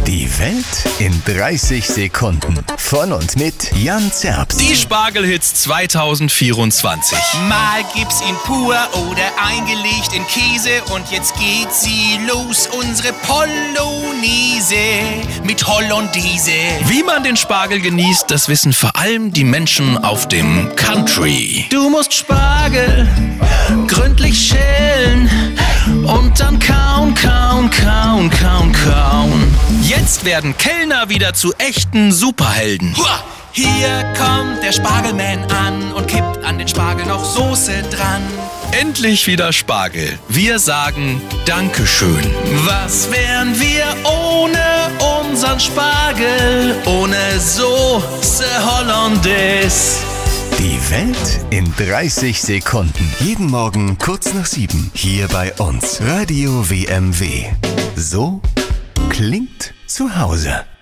Die Welt in 30 Sekunden. Von und mit Jan Zerbst. Die Spargelhits 2024. Mal gibt's ihn pur oder eingelegt in Käse und jetzt geht sie los, unsere Polonaise mit Hollandaise. Wie man den Spargel genießt, das wissen vor allem die Menschen auf dem Country. Du musst Spargel gründlich schälen und dann kauen, kauen, kauen, kauen, kauen. Jetzt werden Kellner wieder zu echten Superhelden. Hier kommt der Spargelman an und kippt an den Spargel noch Soße dran. Endlich wieder Spargel. Wir sagen Dankeschön. Was wären wir ohne unseren Spargel? Ohne Soße Hollandaise. Die Welt in 30 Sekunden. Jeden Morgen kurz nach 7. Hier bei uns. Radio WMW. So klingt zu Hause.